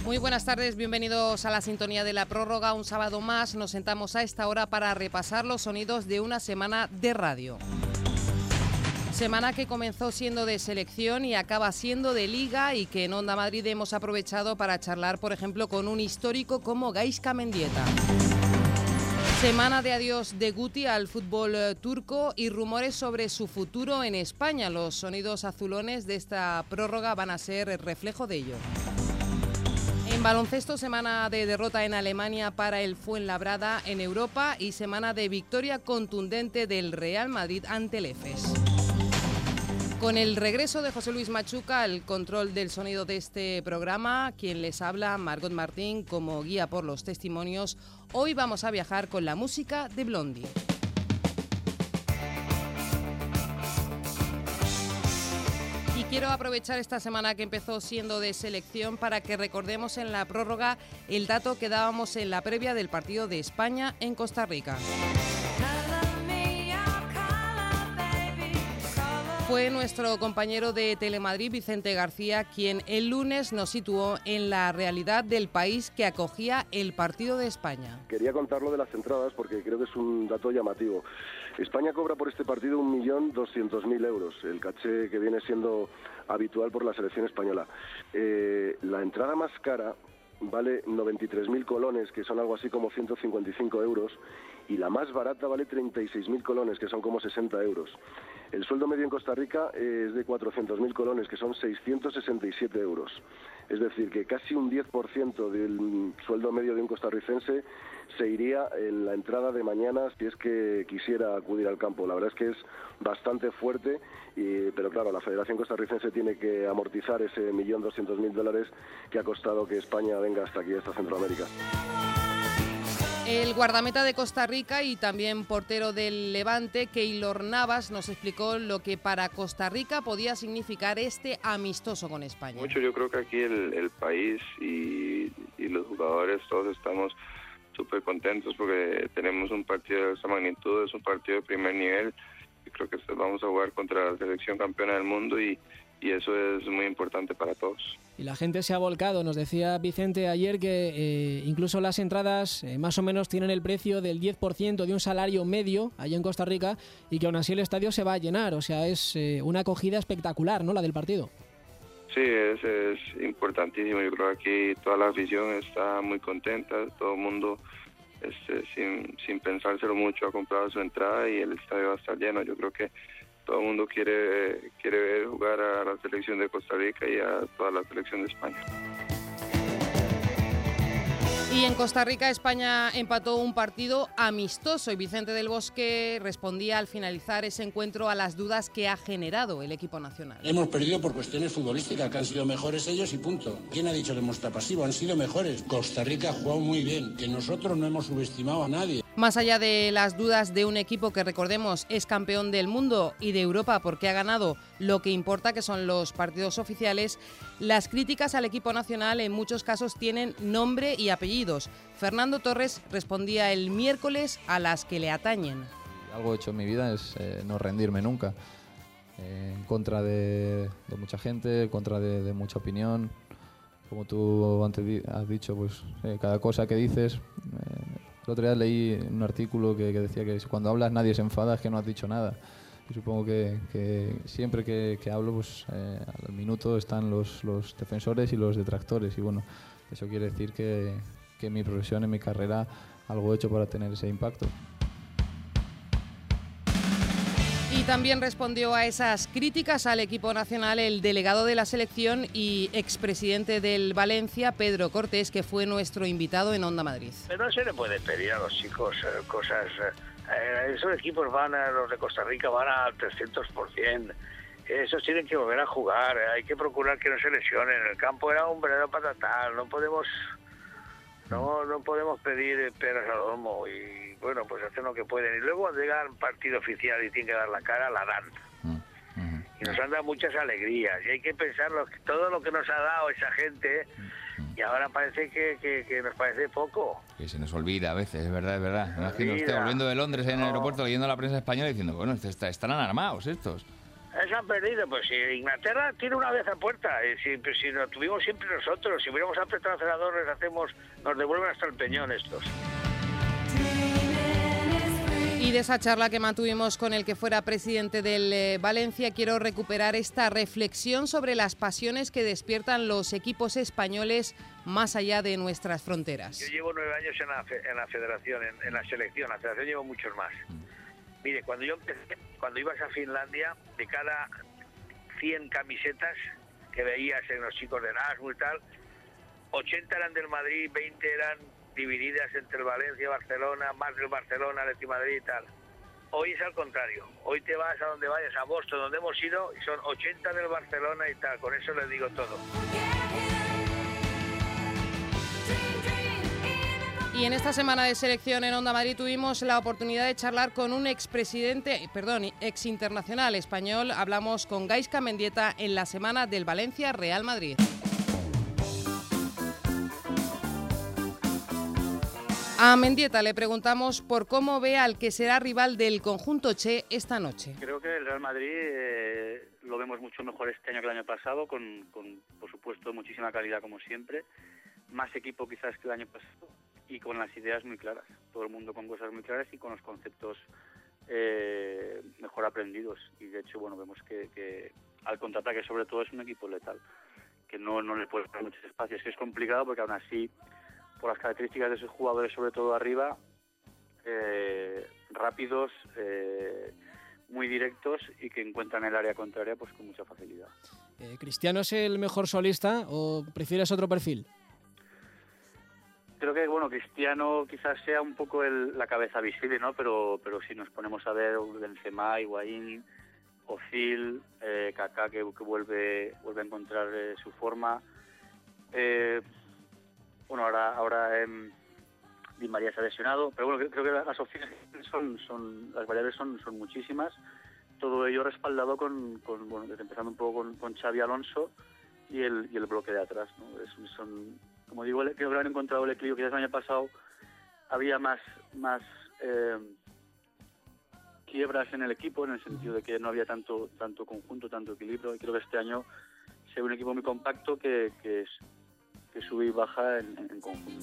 Muy buenas tardes, bienvenidos a la sintonía de la prórroga. Un sábado más nos sentamos a esta hora para repasar los sonidos de una semana de radio. Semana que comenzó siendo de selección y acaba siendo de liga, y que en Onda Madrid hemos aprovechado para charlar, por ejemplo, con un histórico como Gaizka Mendieta. Semana de adiós de Guti al fútbol turco y rumores sobre su futuro en España. Los sonidos azulones de esta prórroga van a ser el reflejo de ello. En baloncesto, semana de derrota en Alemania para el Fuenlabrada en Europa y semana de victoria contundente del Real Madrid ante el Efes. Con el regreso de José Luis Machuca al control del sonido de este programa, quien les habla, Margot Martín, como guía por los testimonios, hoy vamos a viajar con la música de Blondie. Y quiero aprovechar esta semana que empezó siendo de selección para que recordemos en la prórroga el dato que dábamos en la previa del partido de España en Costa Rica. Fue nuestro compañero de Telemadrid, Vicente García, quien el lunes nos situó en la realidad del país que acogía el partido de España. Quería contar lo de las entradas porque creo que es un dato llamativo. España cobra por este partido 1.200.000 euros, el caché que viene siendo habitual por la selección española. La entrada más cara vale 93.000 colones, que son algo así como 155 euros, y la más barata vale 36.000 colones, que son como 60 euros. El sueldo medio en Costa Rica es de 400.000 colones, que son 667 euros. Es decir, que casi un 10% del sueldo medio de un costarricense se iría en la entrada de mañana si es que quisiera acudir al campo. La verdad es que es bastante fuerte, pero claro, la Federación Costarricense tiene que amortizar ese 1.200.000 dólares que ha costado que España venga hasta aquí, hasta Centroamérica. El guardameta de Costa Rica y también portero del Levante, Keylor Navas, nos explicó lo que para Costa Rica podía significar este amistoso con España. Mucho, yo creo que aquí el país y los jugadores, todos estamos súper contentos porque tenemos un partido de esta magnitud, es un partido de primer nivel. Yo creo que vamos a jugar contra la selección campeona del mundo y eso es muy importante para todos. Y la gente se ha volcado, nos decía Vicente ayer que incluso las entradas más o menos tienen el precio del 10% de un salario medio allá en Costa Rica, y que aún así el estadio se va a llenar, o sea, es una acogida espectacular, ¿no?, la del partido. Sí, es importantísimo. Yo creo que aquí toda la afición está muy contenta, todo el mundo sin pensárselo mucho ha comprado su entrada y el estadio va a estar lleno. Yo creo que todo el mundo quiere ver jugar a la selección de Costa Rica y a toda la selección de España. Y en Costa Rica, España empató un partido amistoso y Vicente del Bosque respondía al finalizar ese encuentro a las dudas que ha generado el equipo nacional. Hemos perdido por cuestiones futbolísticas, que han sido mejores ellos y punto. ¿Quién ha dicho que hemos estado pasivos? Han sido mejores. Costa Rica ha jugado muy bien, que nosotros no hemos subestimado a nadie. Más allá de las dudas de un equipo que, recordemos, es campeón del mundo y de Europa porque ha ganado lo que importa, que son los partidos oficiales, las críticas al equipo nacional en muchos casos tienen nombre y apellidos. Fernando Torres respondía el miércoles a las que le atañen. Algo hecho en mi vida es no rendirme nunca, en contra de mucha gente, en contra de mucha opinión. Como tú antes has dicho, pues cada cosa que dices... El otro día leí un artículo que decía que cuando hablas nadie se enfada, es que no has dicho nada. Y supongo que siempre que hablo, pues al minuto están los defensores y los detractores. Y bueno, eso quiere decir que en mi profesión, en mi carrera, algo he hecho para tener ese impacto. Y también respondió a esas críticas al equipo nacional el delegado de la selección y expresidente del Valencia, Pedro Cortés, que fue nuestro invitado en Onda Madrid. Pero no se le puede pedir a los chicos cosas. Esos equipos los de Costa Rica van al 300%. Esos tienen que volver a jugar. Hay que procurar que no se lesionen. El campo era un verdadero patatal. No podemos pedir peras al olmo y bueno, pues hacen lo que pueden. Y luego cuando llega al partido oficial y tienen que dar la cara, la dan. Y nos han dado muchas alegrías. Y hay que pensar todo lo que nos ha dado esa gente, y ahora parece que nos parece poco. Que se nos olvida a veces, es verdad, es verdad. Me imagino usted volviendo de Londres en el aeropuerto leyendo la prensa española diciendo, bueno, están alarmados estos. se han perdido. Pues si Inglaterra tira una vez a puerta, si lo tuvimos siempre nosotros, si hubiéramos apretado al acelerador, nos devuelven hasta el peñón estos. Y de esa charla que mantuvimos con el que fuera presidente del Valencia, quiero recuperar esta reflexión sobre las pasiones que despiertan los equipos españoles más allá de nuestras fronteras. Yo llevo 9 años en la federación, en la selección. La federación llevo muchos más. Mire, cuando yo empecé, cuando ibas a Finlandia, de cada 100 camisetas que veías en los chicos de Erasmus y tal, 80 eran del Madrid, 20 eran divididas entre el Valencia y Barcelona, más del Barcelona, el Madrid y tal. Hoy es al contrario. Hoy te vas a donde vayas, a Boston, donde hemos ido, y son 80 del Barcelona y tal. Con eso les digo todo. Y en esta semana de selección en Onda Madrid tuvimos la oportunidad de charlar con un ex internacional español. Hablamos con Gaizka Mendieta en la semana del Valencia Real Madrid. A Mendieta le preguntamos por cómo ve al que será rival del conjunto Che esta noche. Creo que el Real Madrid lo vemos mucho mejor este año que el año pasado, con por supuesto muchísima calidad como siempre, más equipo quizás que el año pasado y con las ideas muy claras, todo el mundo con cosas muy claras y con los conceptos mejor aprendidos. Y de hecho, bueno, vemos que al contraataque sobre todo es un equipo letal, que no le puede dar muchos espacios, que es complicado porque aún así, por las características de sus jugadores, sobre todo arriba, rápidos, muy directos y que encuentran el área contraria pues con mucha facilidad. ¿Cristiano es el mejor solista o prefieres otro perfil? Creo que bueno, Cristiano quizás sea un poco la cabeza visible, ¿no? Pero si nos ponemos a ver Benzema, Higuaín, Ozil, Kaká que vuelve a encontrar su forma. Bueno, ahora Di María se ha lesionado, pero bueno, creo que las opciones las variables son muchísimas. Todo ello respaldado con bueno, empezando un poco con Xabi Alonso y el bloque de atrás, ¿no? Como digo, creo que han encontrado el equilibrio. Quizás el año pasado había más quiebras en el equipo, en el sentido de que no había tanto conjunto, tanto equilibrio, y creo que este año se ve un equipo muy compacto que sube y baja en conjunto.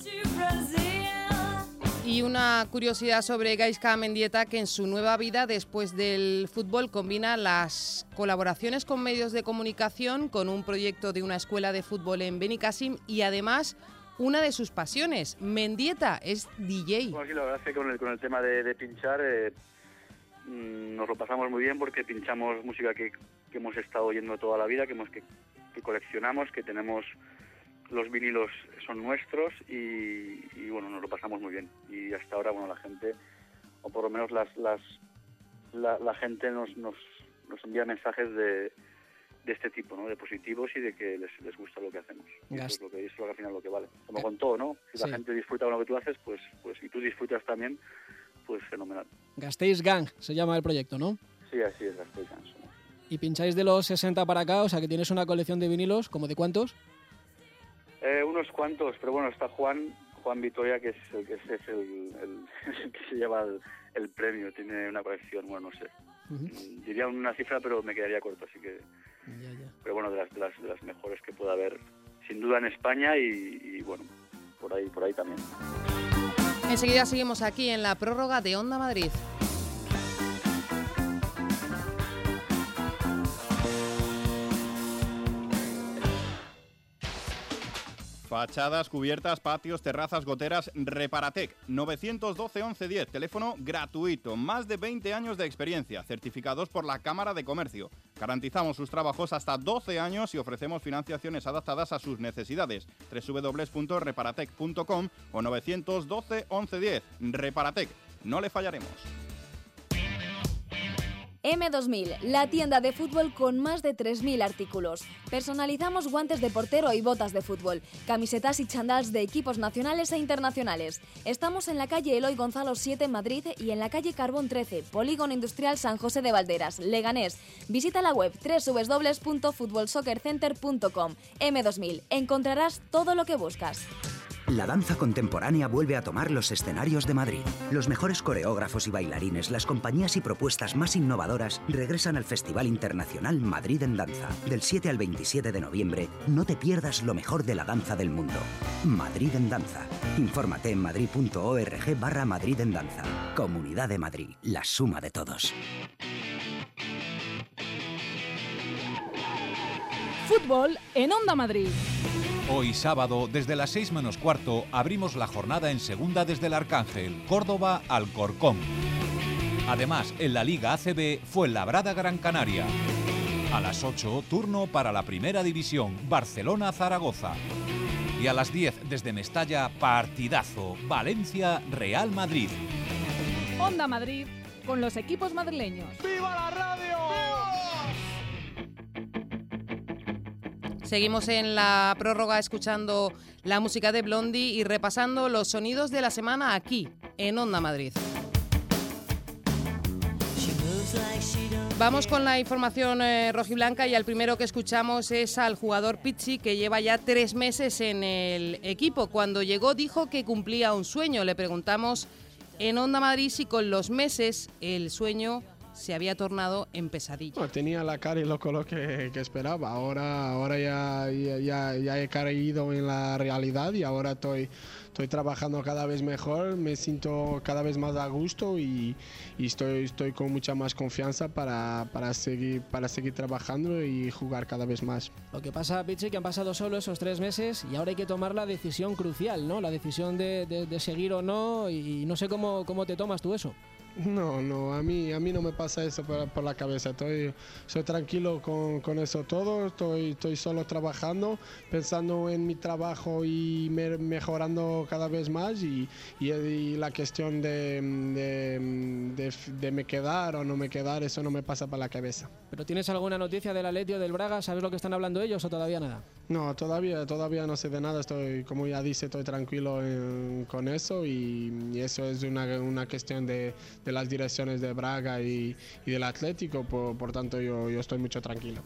Y una curiosidad sobre Gaizka Mendieta, que en su nueva vida después del fútbol combina las colaboraciones con medios de comunicación con un proyecto de una escuela de fútbol en Benicàssim y además una de sus pasiones. Mendieta es DJ. Bueno, aquí la verdad es que con el tema de pinchar nos lo pasamos muy bien porque pinchamos música que hemos estado oyendo toda la vida, que coleccionamos, que tenemos. Los vinilos son nuestros y bueno, nos lo pasamos muy bien. Y hasta ahora, bueno, la gente, o por lo menos la gente nos envía mensajes de este tipo, ¿no? De positivos y de que les gusta lo que hacemos. Eso es lo que al final lo que vale. Como con todo, ¿no? Si la gente disfruta con lo que tú haces, pues y tú disfrutas también, pues fenomenal. Gasteiz Gang se llama el proyecto, ¿no? Sí, así es, Gasteiz Gang. ¿Y pincháis de los 60 para acá? O sea, que tienes una colección de vinilos, ¿como de cuántos? Unos cuantos, pero bueno, está Juan Vitoria, que es el que se lleva el premio, tiene una colección, bueno, no sé, diría una cifra, pero me quedaría corto, así que, pero bueno, de las mejores que pueda haber, sin duda en España y bueno, por ahí también. Enseguida seguimos aquí en la prórroga de Onda Madrid. Fachadas, cubiertas, patios, terrazas, goteras, Reparatec, 912 1110, teléfono gratuito, más de 20 años de experiencia, certificados por la Cámara de Comercio. Garantizamos sus trabajos hasta 12 años y ofrecemos financiaciones adaptadas a sus necesidades. www.reparatec.com o 912 1110. Reparatec, no le fallaremos. M2000, la tienda de fútbol con más de 3.000 artículos. Personalizamos guantes de portero y botas de fútbol, camisetas y chandals de equipos nacionales e internacionales. Estamos en la calle Eloy Gonzalo 7 en Madrid y en la calle Carbón 13, Polígono Industrial San José de Valderas, Leganés. Visita la web www.futbolsoccercenter.com. M2000, encontrarás todo lo que buscas. La danza contemporánea vuelve a tomar los escenarios de Madrid. Los mejores coreógrafos y bailarines, las compañías y propuestas más innovadoras regresan al Festival Internacional Madrid en Danza. Del 7 al 27 de noviembre, no te pierdas lo mejor de la danza del mundo. Madrid en Danza. Infórmate en madrid.org/Madrid en Danza. Comunidad de Madrid, la suma de todos. Fútbol en Onda Madrid. Hoy sábado, desde las 6 menos cuarto, abrimos la jornada en segunda desde el Arcángel, Córdoba, Alcorcón. Además, en la Liga ACB, Fuenlabrada, Gran Canaria. A las 8, turno para la Primera División, Barcelona, Zaragoza. Y a las 10, desde Mestalla, partidazo, Valencia, Real Madrid. Onda Madrid, con los equipos madrileños. ¡Viva la radio! Seguimos en la prórroga escuchando la música de Blondie y repasando los sonidos de la semana aquí, en Onda Madrid. Vamos con la información rojiblanca y al primero que escuchamos es al jugador Pizzi, que lleva ya 3 meses en el equipo. Cuando llegó dijo que cumplía un sueño. Le preguntamos en Onda Madrid si con los meses el sueño se había tornado en pesadilla. No, tenía la cara y los colores que esperaba. Ahora ya he caído en la realidad y ahora estoy trabajando cada vez mejor, me siento cada vez más a gusto y estoy con mucha más confianza para seguir trabajando y jugar cada vez más. Lo que pasa, Pichi, que han pasado solo esos 3 meses y ahora hay que tomar la decisión crucial, ¿no? La decisión de seguir o no, y no sé cómo te tomas tú eso. No, a mí no me pasa eso por la cabeza. Soy tranquilo con eso todo. Estoy solo trabajando, pensando en mi trabajo y mejorando cada vez más. Y la cuestión de me quedar o no me quedar, eso no me pasa por la cabeza. ¿Pero tienes alguna noticia del Atleti o del Braga? ¿Sabes lo que están hablando ellos o todavía nada? No, todavía no sé de nada. Como ya dice, estoy tranquilo con eso y eso es una cuestión de las direcciones de Braga y del Atlético, por tanto yo estoy mucho tranquilo.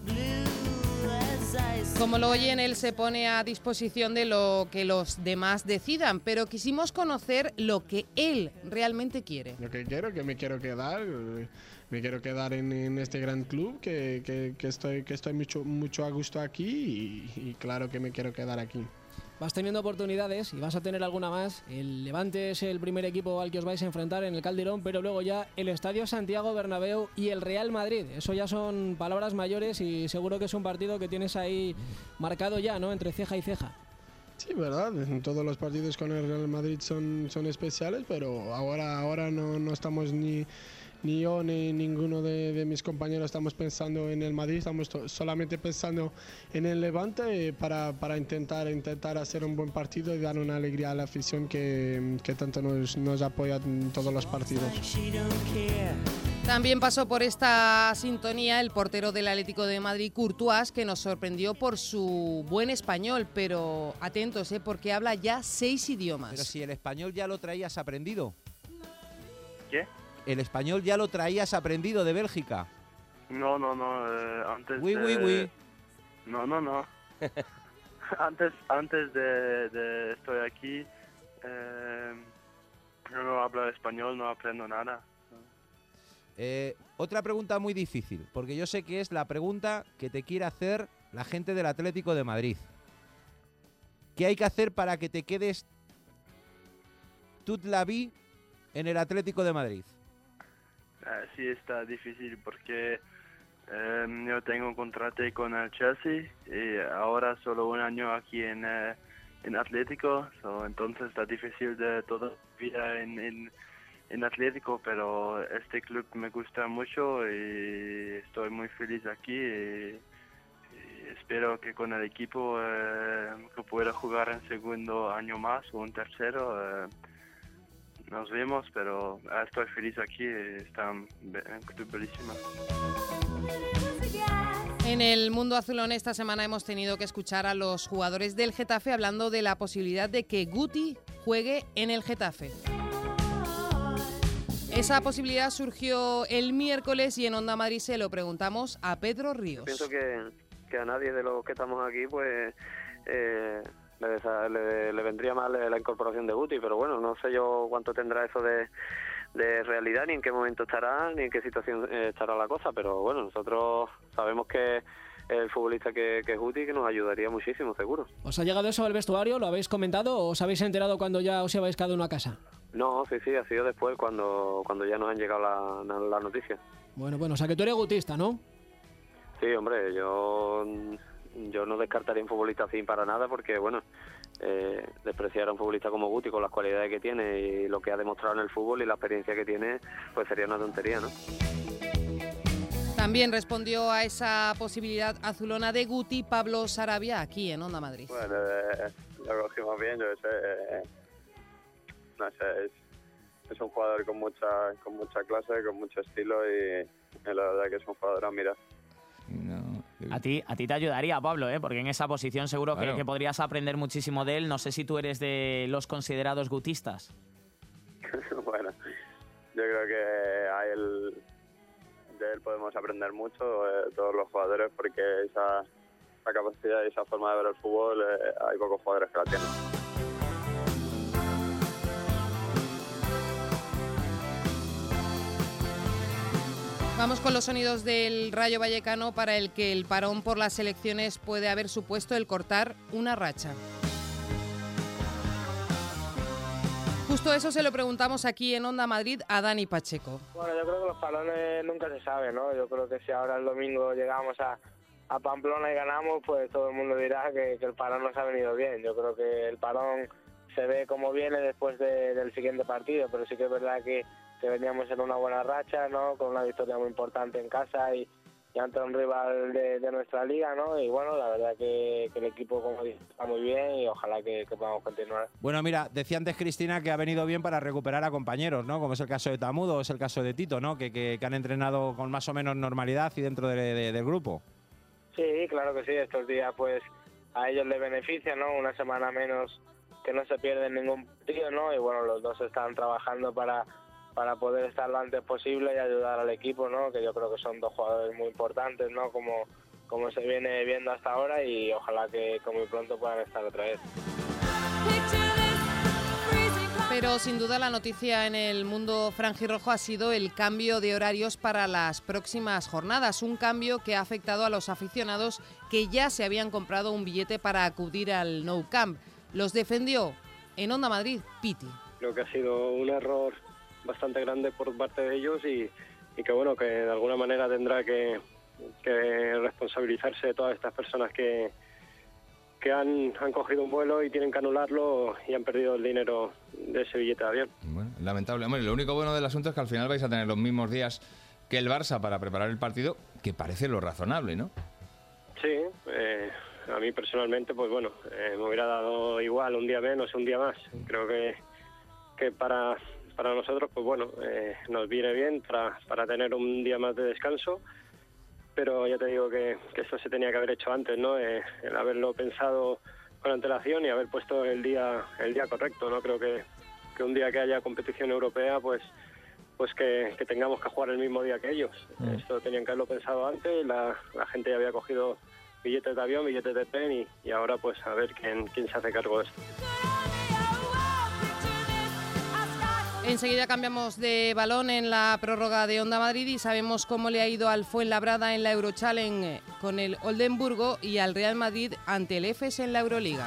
Como lo oyen, él se pone a disposición de lo que los demás decidan, pero quisimos conocer lo que él realmente quiere. Lo que quiero, que me quiero quedar en este gran club, que estoy mucho a gusto aquí y claro que me quiero quedar aquí. Vas teniendo oportunidades y vas a tener alguna más. El Levante es el primer equipo al que os vais a enfrentar en el Calderón, pero luego ya el Estadio Santiago Bernabéu y el Real Madrid. Eso ya son palabras mayores y seguro que es un partido que tienes ahí marcado ya, ¿no? Entre ceja y ceja. Sí, verdad. Todos los partidos con el Real Madrid son especiales, pero ahora no estamos ni yo ni ninguno de mis compañeros estamos pensando en el Madrid, estamos solamente pensando en el Levante para intentar hacer un buen partido y dar una alegría a la afición que tanto nos apoya en todos los partidos. También pasó por esta sintonía el portero del Atlético de Madrid, Courtois, que nos sorprendió por su buen español, pero atentos, porque habla ya 6 idiomas. Pero si el español ya lo traías aprendido. ¿Qué? ¿El español ya lo traías aprendido de Bélgica? No, antes oui. No. antes de estoy aquí, yo no hablo español, no aprendo nada. Otra pregunta muy difícil, porque yo sé que es la pregunta que te quiere hacer la gente del Atlético de Madrid. ¿Qué hay que hacer para que te quedes toute la vie en el Atlético de Madrid? Sí, está difícil porque yo tengo un contrato con el Chelsea y ahora solo un año aquí en Atlético, entonces está difícil de toda la vida en Atlético, pero este club me gusta mucho y estoy muy feliz aquí y espero que con el equipo que pueda jugar en segundo año más o un tercero. Nos vemos, pero estoy feliz aquí, está un club bellísimo. En el mundo azulón esta semana hemos tenido que escuchar a los jugadores del Getafe hablando de la posibilidad de que Guti juegue en el Getafe. Esa posibilidad surgió el miércoles y en Onda Madrid se lo preguntamos a Pedro Ríos. Pienso que a nadie de los que estamos aquí pues le vendría mal la incorporación de Guti, pero bueno, no sé yo cuánto tendrá eso de realidad, ni en qué momento estará, ni en qué situación estará la cosa, pero bueno, nosotros sabemos que el futbolista que es Guti, que nos ayudaría muchísimo, seguro. ¿Os ha llegado eso al vestuario? ¿Lo habéis comentado o os habéis enterado cuando ya os habéis quedado en una casa? No, sí, ha sido después cuando ya nos han llegado las noticias. Bueno, o sea que tú eres gutista, ¿no? Sí, hombre, yo no descartaría un futbolista así para nada, porque bueno, despreciar a un futbolista como Guti con las cualidades que tiene y lo que ha demostrado en el fútbol y la experiencia que tiene, pues sería una tontería, ¿no? También respondió a esa posibilidad azulona de Guti Pablo Sarabia aquí en Onda Madrid. Bueno, lo cogimos bien, yo sé, no sé, es un jugador con mucha clase, con mucho estilo y la verdad que es un jugador a mirar. No. A ti te ayudaría, Pablo, porque en esa posición seguro claro que podrías aprender muchísimo de él. No sé si tú eres de los considerados gutistas. Bueno, yo creo que de él podemos aprender mucho, todos los jugadores, porque esa capacidad y esa forma de ver el fútbol, hay pocos jugadores que la tienen. Vamos con los sonidos del Rayo Vallecano, para el que el parón por las elecciones puede haber supuesto el cortar una racha. Justo eso se lo preguntamos aquí en Onda Madrid a Dani Pacheco. Bueno, yo creo que los parones nunca se sabe, ¿no? Yo creo que si ahora el domingo llegamos a Pamplona y ganamos, pues todo el mundo dirá que el parón nos ha venido bien. Yo creo que el parón se ve como viene después del siguiente partido, pero sí que es verdad que veníamos en una buena racha, ¿no? Con una victoria muy importante en casa y ante un rival de nuestra liga, ¿no? Y bueno, la verdad que el equipo, como dice, está muy bien y ojalá que podamos continuar. Bueno, mira, decía antes Cristina que ha venido bien para recuperar a compañeros, ¿no? Como es el caso de Tamudo o es el caso de Tito, ¿no? Que han entrenado con más o menos normalidad y dentro del grupo. Sí, claro que sí. Estos días, pues, a ellos les beneficia, ¿no? Una semana menos que no se pierde ningún partido, ¿no? Y bueno, los dos están trabajando para poder estar lo antes posible y ayudar al equipo, ¿no? Que yo creo que son dos jugadores muy importantes, ¿no? Como se viene viendo hasta ahora, y ojalá que muy pronto puedan estar otra vez. Pero sin duda la noticia en el mundo franjirrojo ha sido el cambio de horarios para las próximas jornadas, un cambio que ha afectado a los aficionados que ya se habían comprado un billete para acudir al Nou Camp. Los defendió en Onda Madrid Piti. Creo que ha sido un error bastante grande por parte de ellos y que bueno, que de alguna manera tendrá que responsabilizarse de todas estas personas que han cogido un vuelo y tienen que anularlo y han perdido el dinero de ese billete de avión. Bueno, lamentable. Hombre, lo único bueno del asunto es que al final vais a tener los mismos días que el Barça para preparar el partido, que parece lo razonable, ¿no? Sí, a mí personalmente, pues bueno, me hubiera dado igual un día menos, un día más. Creo que para nosotros, pues bueno, nos viene bien para tener un día más de descanso, pero ya te digo que eso se tenía que haber hecho antes, ¿no? El haberlo pensado con antelación y haber puesto el día correcto, ¿no? Creo que un día que haya competición europea, pues que tengamos que jugar el mismo día que ellos. Esto tenían que haberlo pensado antes, la gente ya había cogido billetes de avión, billetes de tren y ahora pues a ver quién se hace cargo de esto. Enseguida cambiamos de balón en la prórroga de Onda Madrid y sabemos cómo le ha ido al Fuenlabrada en la Eurochallenge con el Oldenburgo y al Real Madrid ante el Efes en la Euroliga.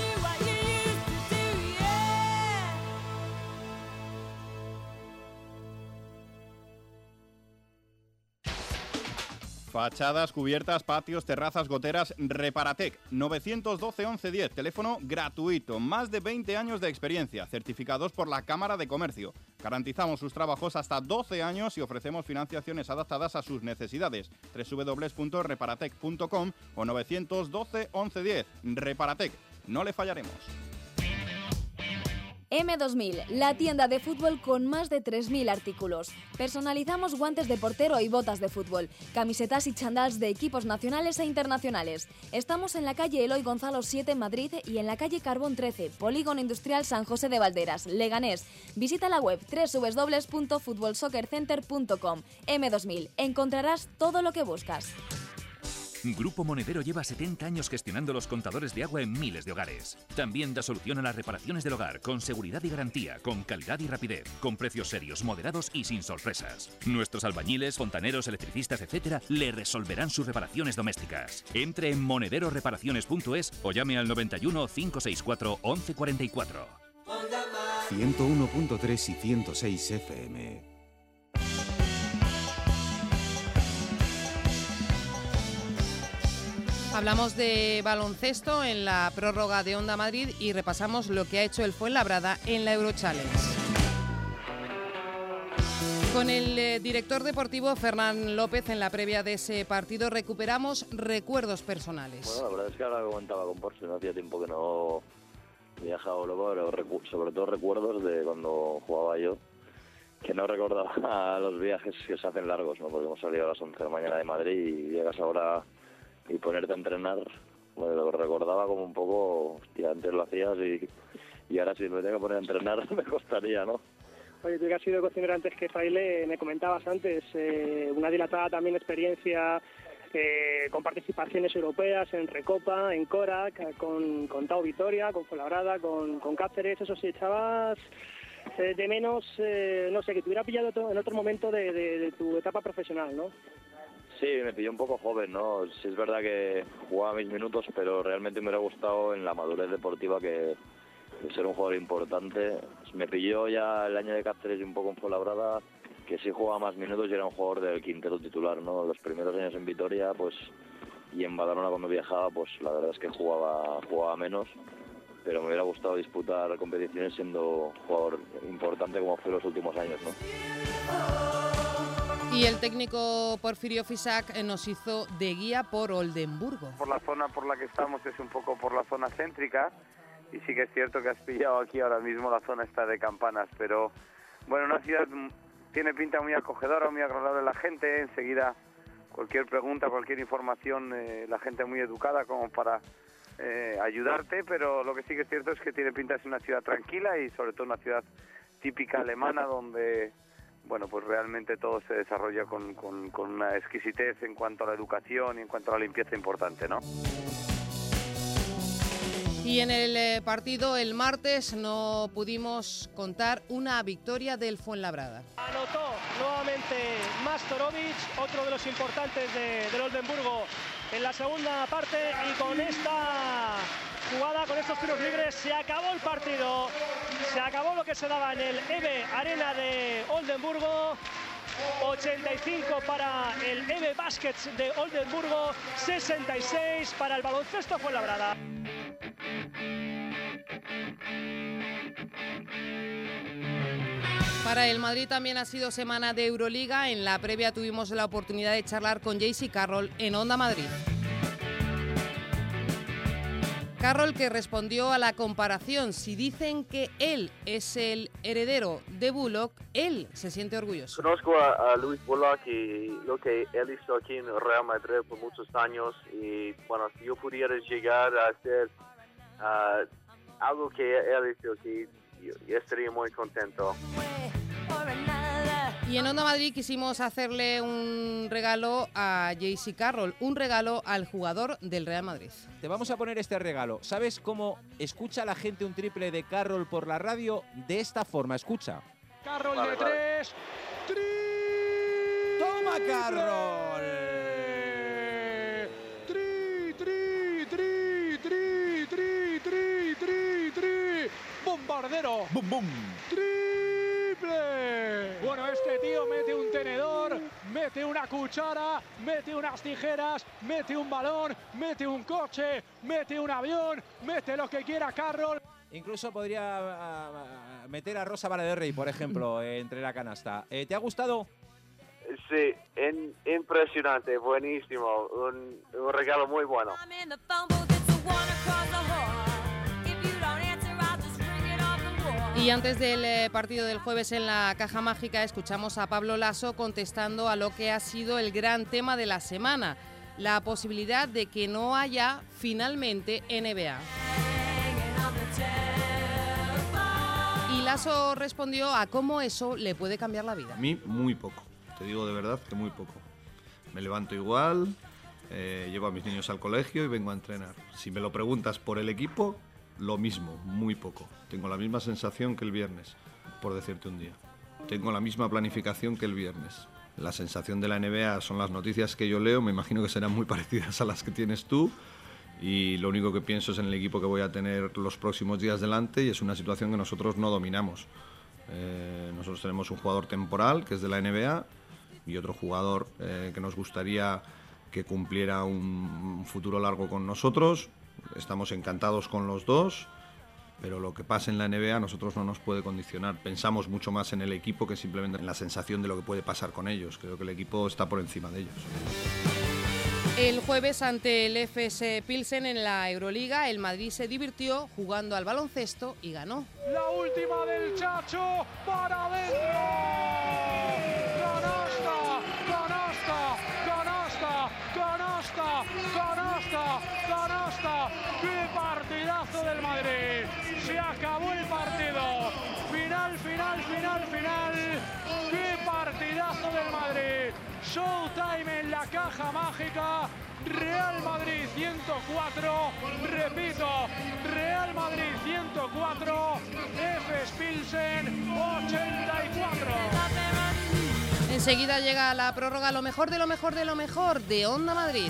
Fachadas, cubiertas, patios, terrazas, goteras, Reparatec, 912 1110, teléfono gratuito, más de 20 años de experiencia, certificados por la Cámara de Comercio. Garantizamos sus trabajos hasta 12 años y ofrecemos financiaciones adaptadas a sus necesidades. www.reparatec.com o 912 1110. Reparatec, no le fallaremos. M2000, la tienda de fútbol con más de 3.000 artículos. Personalizamos guantes de portero y botas de fútbol, camisetas y chandals de equipos nacionales e internacionales. Estamos en la calle Eloy Gonzalo 7 en Madrid y en la calle Carbón 13, Polígono Industrial San José de Valderas, Leganés. Visita la web www.futbolsoccercenter.com. M2000, encontrarás todo lo que buscas. Grupo Monedero lleva 70 años gestionando los contadores de agua en miles de hogares. También da solución a las reparaciones del hogar, con seguridad y garantía, con calidad y rapidez, con precios serios, moderados y sin sorpresas. Nuestros albañiles, fontaneros, electricistas, etc. le resolverán sus reparaciones domésticas. Entre en monederoreparaciones.es o llame al 91 564 1144. 101.3 y 106 FM. Hablamos de baloncesto en la prórroga de Onda Madrid y repasamos lo que ha hecho el Fuenlabrada en la Eurochallenge. Con el director deportivo Fernán López en la previa de ese partido recuperamos recuerdos personales. Bueno, la verdad es que ahora comentaba con Porsche, no hacía tiempo que no viajaba luego, pero sobre todo recuerdos de cuando jugaba yo, que no recordaba los viajes que se hacen largos, ¿no? Porque hemos salido a las 11 de la mañana de Madrid y llegas ahora y ponerte a entrenar, bueno, lo recordaba como un poco, hostia, antes lo hacías y ahora si me tengo que poner a entrenar me costaría, ¿no? Oye, tú que has sido cocinero antes que Fraile, me comentabas antes, una dilatada también experiencia con participaciones europeas en Recopa, en Corac, con Tau Vitoria, con Fuenlabrada, con Cáceres, eso sí, echabas de menos, no sé, que te hubiera pillado en otro momento de tu etapa profesional, ¿no? Sí, me pilló un poco joven, ¿no? Sí es verdad que jugaba mis minutos, pero realmente me hubiera gustado en la madurez deportiva que ser un jugador importante. Me pilló ya el año de Cáceres y un poco en Fuenlabrada, que sí jugaba más minutos y era un jugador del quinteto titular, ¿no? Los primeros años en Vitoria, pues, y en Badalona cuando viajaba, pues la verdad es que jugaba menos, pero me hubiera gustado disputar competiciones siendo jugador importante como fue en los últimos años, ¿no? Y el técnico Porfirio Fisac nos hizo de guía por Oldenburgo. Por la zona por la que estamos es un poco por la zona céntrica y sí que es cierto que has pillado aquí ahora mismo la zona esta de Campanas, pero bueno, una ciudad tiene pinta muy acogedora, muy agradable la gente, enseguida cualquier pregunta, cualquier información, la gente muy educada como para ayudarte, pero lo que sí que es cierto es que tiene pinta de ser una ciudad tranquila y sobre todo una ciudad típica alemana donde bueno, pues realmente todo se desarrolla con una exquisitez en cuanto a la educación y en cuanto a la limpieza importante, ¿no? Y en el partido el martes no pudimos contar una victoria del Fuenlabrada. Anotó nuevamente Mastorovic, otro de los importantes del Oldenburgo en la segunda parte, y con esta jugada, con estos tiros libres, se acabó el partido. Se acabó lo que se daba en el EVE Arena de Oldenburgo. 85 para el EVE Baskets de Oldenburgo, 66 para el baloncesto Fuenlabrada. Para el Madrid también ha sido semana de Euroliga. En la previa tuvimos la oportunidad de charlar con JC Carroll en Onda Madrid. Carroll, que respondió a la comparación: si dicen que él es el heredero de Bullock, él se siente orgulloso. Conozco a Luis Bullock y lo que él hizo aquí en Real Madrid por muchos años, y bueno, si yo pudiera llegar a hacer algo que él hizo aquí, yo estaría muy contento. Y en Onda Madrid quisimos hacerle un regalo a JC Carroll, un regalo al jugador del Real Madrid. Te vamos a poner este regalo. ¿Sabes cómo escucha la gente un triple de Carroll por la radio? De esta forma, escucha. Carroll de tres. ¡Triple! ¡Toma, Carroll! ¡Tri! ¡Bombardero! ¡Bum, bum! ¡Triple! Bueno, este tío mete un tenedor, mete una cuchara, mete unas tijeras, mete un balón, mete un coche, mete un avión, mete lo que quiera Carroll. Incluso podría meter a Rosa Valaderrey, por ejemplo, entre la canasta. ¿Te ha gustado? Sí, impresionante, buenísimo, un regalo muy bueno. Y antes del partido del jueves en la Caja Mágica escuchamos a Pablo Laso contestando a lo que ha sido el gran tema de la semana, la posibilidad de que no haya finalmente NBA. Y Laso respondió a cómo eso le puede cambiar la vida. A mí muy poco, te digo de verdad que muy poco. Me levanto igual, Llevo a mis niños al colegio y vengo a entrenar. Si me lo preguntas por el equipo, lo mismo, muy poco. Tengo la misma sensación que el viernes, por decirte un día. Tengo la misma planificación que el viernes. La sensación de la NBA son las noticias que yo leo, me imagino que serán muy parecidas a las que tienes tú, y lo único que pienso es en el equipo que voy a tener los próximos días delante, y es una situación que nosotros no dominamos. Nosotros tenemos un jugador temporal, que es de la NBA, y otro jugador que nos gustaría que cumpliera un futuro largo con nosotros. Estamos encantados con los dos, pero lo que pasa en la NBA a nosotros no nos puede condicionar. Pensamos mucho más en el equipo que simplemente en la sensación de lo que puede pasar con ellos. Creo que el equipo está por encima de ellos. El jueves ante el FS Pilsen en la Euroliga, el Madrid se divirtió jugando al baloncesto y ganó. La última del Chacho para adentro. Canasta, canasta, canasta, canasta, canasta, canasta. ¡Qué partidazo del Madrid! Se acabó el partido. Final, final, final, final. ¡Qué partidazo del Madrid! Showtime en la caja mágica. Real Madrid 104. Repito, Real Madrid 104. FS Pilsen 84. Enseguida llega la prórroga, lo mejor de lo mejor de lo mejor de Onda Madrid.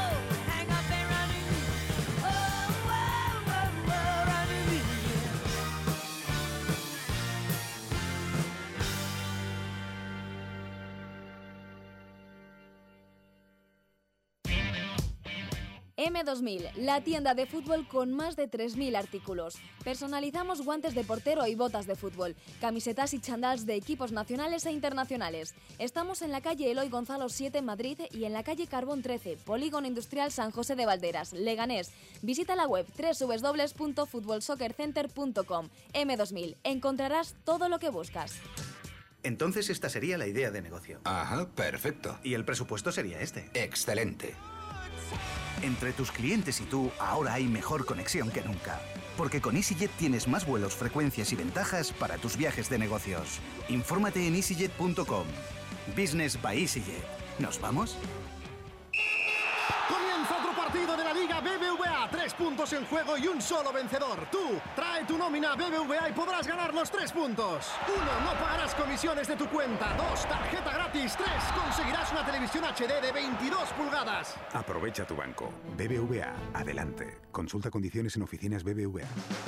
M2000, la tienda de fútbol con más de 3.000 artículos. Personalizamos guantes de portero y botas de fútbol, camisetas y chandals de equipos nacionales e internacionales. Estamos en la calle Eloy Gonzalo 7 en Madrid y en la calle Carbón 13, Polígono Industrial San José de Valderas, Leganés. Visita la web www.futbolsoccercenter.com. M2000, encontrarás todo lo que buscas. Entonces esta sería la idea de negocio. Ajá, perfecto. Y el presupuesto sería este. Excelente. Entre tus clientes y tú, ahora hay mejor conexión que nunca. Porque con EasyJet tienes más vuelos, frecuencias y ventajas para tus viajes de negocios. Infórmate en easyjet.com. Business by EasyJet. ¿Nos vamos? Comienza otro partido de la Liga BBVA. 3 puntos en juego y un solo vencedor. Tú, trae tu nómina a BBVA y podrás ganar los 3 puntos. 1. No pagarás comisiones de tu cuenta. 2. Tarjeta gratis. 3. Conseguirás una televisión HD de 22 pulgadas. Aprovecha tu banco. BBVA. Adelante. Consulta condiciones en oficinas BBVA.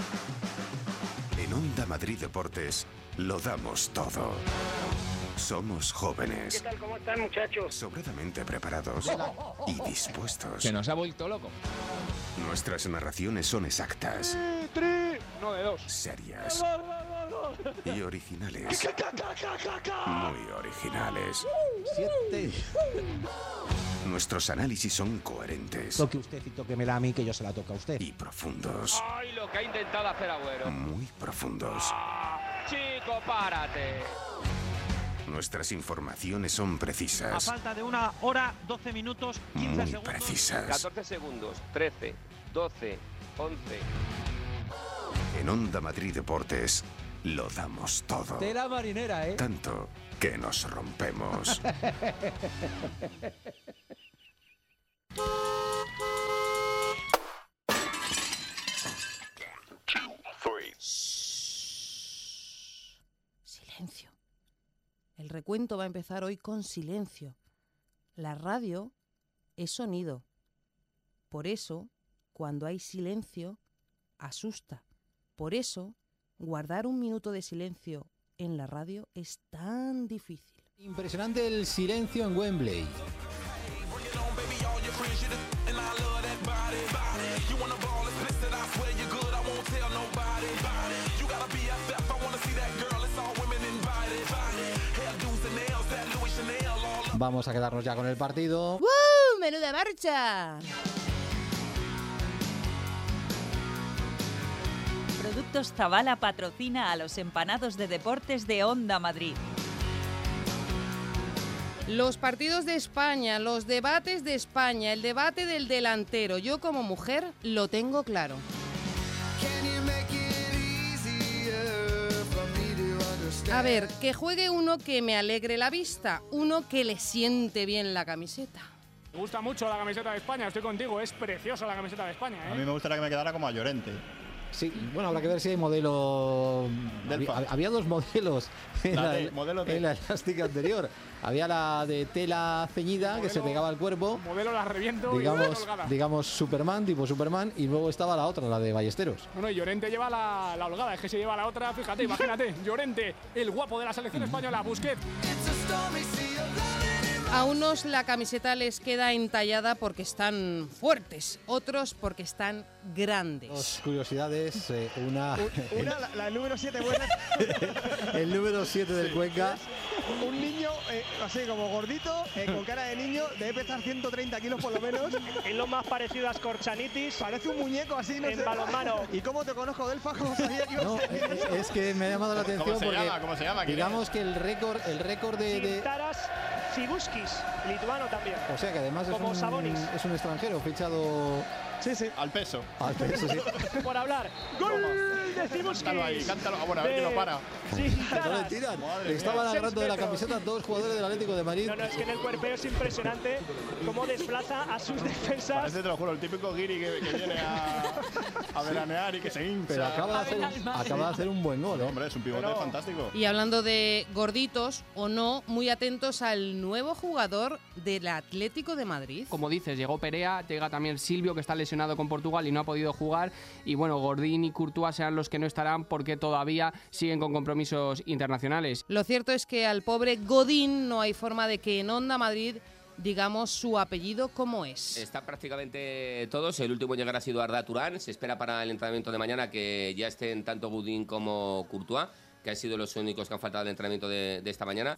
En Onda Madrid Deportes lo damos todo. Somos jóvenes. ¿Qué tal? ¿Cómo están, muchachos? Sobradamente preparados y dispuestos. Se nos ha vuelto loco. Nuestras narraciones son exactas, No de 2. serias y originales. Muy originales. 7. Nuestros análisis son coherentes Toque usted y tóquemela a mí, que yo se la toco a usted. y profundos. ¡Ay, lo que ha intentado hacer Agüero! Muy profundos. ¡Chico, párate! Nuestras informaciones son A precisas, falta de 1 hora, 12 minutos, 15 muy segundos. precisas. 14 segundos, 13, 12, 11. En Onda Madrid Deportes lo damos todo. Tela marinera, ¿eh? Tanto que nos rompemos. Silencio. El recuento va a empezar hoy con silencio. La radio es sonido. Por eso, cuando hay silencio, asusta. Por eso, guardar un minuto de silencio en la radio es tan difícil. Impresionante el silencio en Wembley. Vamos a quedarnos ya con el partido. ¡Woo! ¡Menuda marcha! Productos Zavala patrocina a los empanados de deportes de Onda Madrid. Los partidos de España, los debates de España, el debate del delantero. Yo como mujer lo tengo claro. A ver, que juegue uno que me alegre la vista, uno que le siente bien la camiseta. Me gusta mucho la camiseta de España, estoy contigo, es preciosa la camiseta de España, ¿eh? A mí me gustaría que me quedara como a Llorente. Sí, bueno, habrá que ver si hay modelo... Había dos modelos en la elástica anterior. Había la de tela ceñida, modelo, que se pegaba al cuerpo. Modelo la reviento digamos Superman, tipo Superman, y luego estaba la otra, la de Ballesteros. Bueno, y Llorente lleva la holgada, es que se lleva la otra, fíjate, imagínate, Llorente, el guapo de la selección española, Busquets. A unos la camiseta les queda entallada porque están fuertes, otros porque están grandes. Dos curiosidades, una la número 7 buena. El número 7 del Cuenca. Un niño así como gordito, con cara de niño, debe pesar 130 kilos por lo menos. Es lo más parecido a Skorchanitis. Parece un muñeco así, no en sé. balonmano. ¿Y cómo te conozco, Delfa? ¿Cómo sabía que ibas a decir eso? Es que me ha llamado la atención porque ¿Cómo se llama? Digamos que el récord de Taras Sibuskis, lituano también. O sea que además es un extranjero fichado. Sí. Al peso. Al peso, sí. Por hablar. ¡Gol de Sibuskis! Cántalo ahí, cántalo. Bueno, a ver quién lo para. No le tiran. Estaban agarrando de la camiseta dos jugadores del Atlético de Madrid. No, es que en el cuerpeo es impresionante cómo desplaza a sus defensas. Parece, te lo juro, el típico guiri que viene a veranear y que se hincha. Pero acaba de hacer un buen gol, ¿eh? Hombre, es un pivote fantástico. Y hablando de gorditos o no, muy atentos al nuevo jugador del Atlético de Madrid. Como dices, llegó Perea, llega también Silvio, que está lesionado con Portugal y no ha podido jugar, y bueno, Gordín y Courtois serán los que no estarán porque todavía siguen con compromisos internacionales. Lo cierto es que al pobre Godín no hay forma de que en Onda Madrid digamos su apellido como es. Están prácticamente todos, el último en llegar ha sido Arda Turán, se espera para el entrenamiento de mañana que ya estén tanto Godín como Courtois, que han sido los únicos que han faltado al entrenamiento de esta mañana.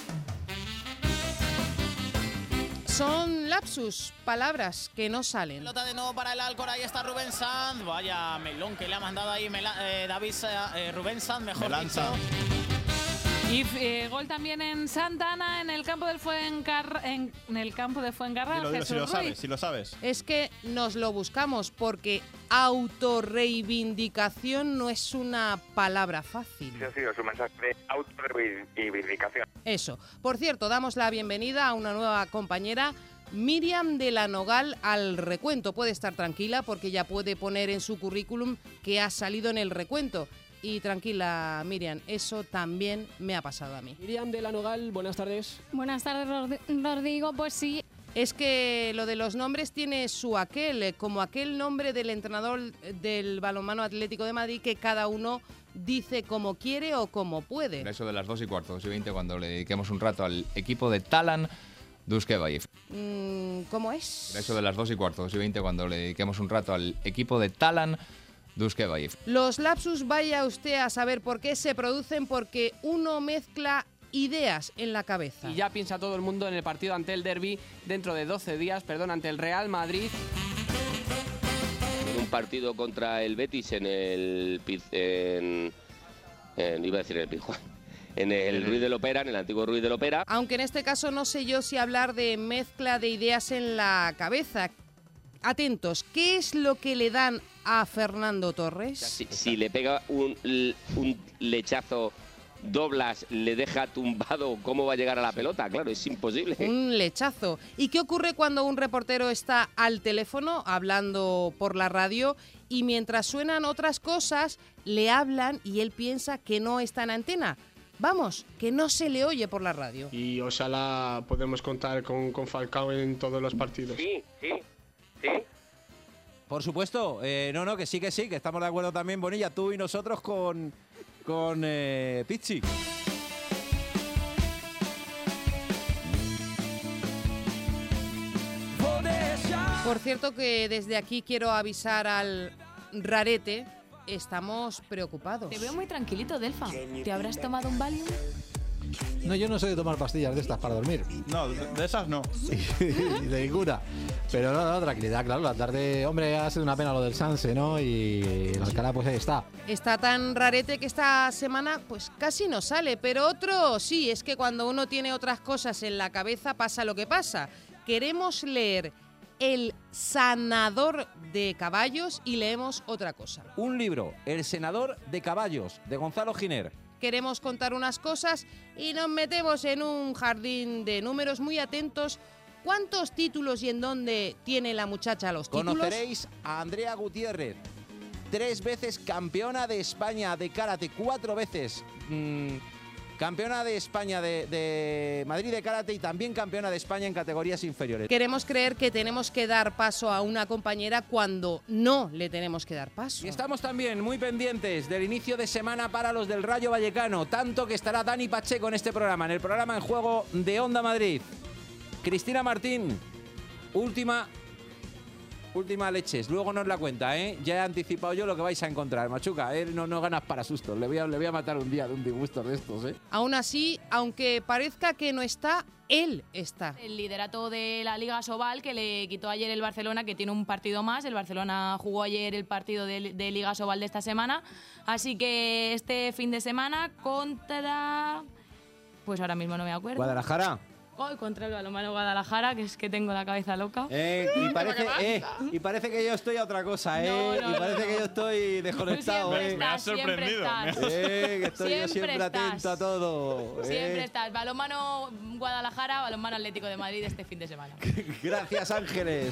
Son lapsus, palabras que no salen. Pelota de nuevo para el Alcor, ahí está Rubén Sanz. Vaya melón que le ha mandado ahí Rubén Sanz, mejor dicho. Y gol también en Santana, en el campo del Fuencarral. Dilo, si lo sabes. Es que nos lo buscamos porque autorreivindicación no es una palabra fácil. Sí, es un mensaje de autorreivindicación. Eso. Por cierto, damos la bienvenida a una nueva compañera, Miriam de la Nogal, al recuento. Puede estar tranquila porque ya puede poner en su currículum que ha salido en el recuento. Y tranquila, Miriam, eso también me ha pasado a mí. Miriam de la Nogal, buenas tardes. Buenas tardes, Rodrigo. Pues sí. Es que lo de los nombres tiene su aquel, como aquel nombre del entrenador del Balonmano Atlético de Madrid que cada uno dice como quiere o como puede. Eso de las 2:15, 2:20, cuando le dediquemos un rato al equipo de Talan Duskebaev. ¿Cómo es? Eso de las 2:15, 2:20, cuando le dediquemos un rato al equipo de Talan Duskebaev. Los lapsus, vaya usted a saber por qué se producen, porque uno mezcla ideas en la cabeza. Y ya piensa todo el mundo en el partido ante el Derby dentro de 12 días, ante el Real Madrid. Un partido contra el Betis en el Ruiz de Lopera, en el antiguo Ruiz de Lopera. Aunque en este caso no sé yo si hablar de mezcla de ideas en la cabeza. Atentos, ¿qué es lo que le dan a Fernando Torres? Si le pega un lechazo, doblas, le deja tumbado, ¿cómo va a llegar a la pelota? Claro, es imposible. Un lechazo. ¿Y qué ocurre cuando un reportero está al teléfono hablando por la radio y mientras suenan otras cosas le hablan y él piensa que no está en antena? Vamos, que no se le oye por la radio. Y ojalá podemos contar con Falcao en todos los partidos. Sí. Por supuesto, que sí, que estamos de acuerdo también, Bonilla, tú y nosotros con Pizzi. Por cierto que desde aquí quiero avisar al Rarete, estamos preocupados. Te veo muy tranquilito, Delfa. ¿Te habrás tomado un Valium? No, yo no soy de tomar pastillas de estas para dormir. No, de esas no. De ninguna. Pero no, tranquilidad, claro. La tarde, hombre, ha sido una pena lo del Sanse, ¿no? Y el Alcalá, pues ahí está. Está tan rarete que esta semana, pues casi no sale. Pero otro, sí, es que cuando uno tiene otras cosas en la cabeza pasa lo que pasa. Queremos leer El sanador de caballos y leemos otra cosa. Un libro, El senador de caballos, de Gonzalo Giner. Queremos contar unas cosas y nos metemos en un jardín de números. Muy atentos ¿Cuántos títulos y en dónde tiene la muchacha los títulos? Conoceréis a Andrea Gutiérrez, 3 veces campeona de España de karate, 4 veces campeona de España de Madrid de karate y también campeona de España en categorías inferiores. Queremos creer que tenemos que dar paso a una compañera cuando no le tenemos que dar paso. Y estamos también muy pendientes del inicio de semana para los del Rayo Vallecano, tanto que estará Dani Pacheco en este programa, en el programa En Juego de Onda Madrid. Cristina Martín, última leches, luego nos la cuenta, ¿eh? Ya he anticipado yo lo que vais a encontrar, Machuca, no ganas para sustos, le voy a matar un día de un disgusto de estos, ¿eh? Aún así, aunque parezca que no está, él está. El liderato de la Liga Sobal que le quitó ayer el Barcelona, que tiene un partido más. El Barcelona jugó ayer el partido de Liga Sobal de esta semana. Así que este fin de semana contra... Pues ahora mismo no me acuerdo. ¿Guadalajara? Hoy contra el Balonmano Guadalajara, que es que tengo la cabeza loca. Y parece que yo estoy a otra cosa, y parece que yo estoy desconectado. Me has sorprendido. Que estoy yo siempre atento a todo. Siempre estás. Balonmano Guadalajara, Balonmano Atlético de Madrid este fin de semana. Gracias, Ángeles.